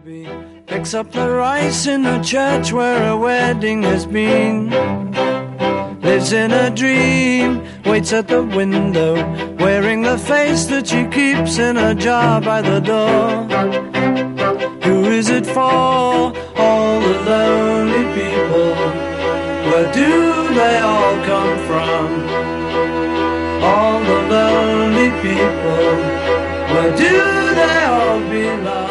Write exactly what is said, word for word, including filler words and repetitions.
baby picks up the rice in the church where a wedding has been. Lives in a dream, waits at the window, wearing the face that she keeps in a jar by the door. Who is it for? All the lonely people. Where do they all come from? All the lonely people. Where do they all belong?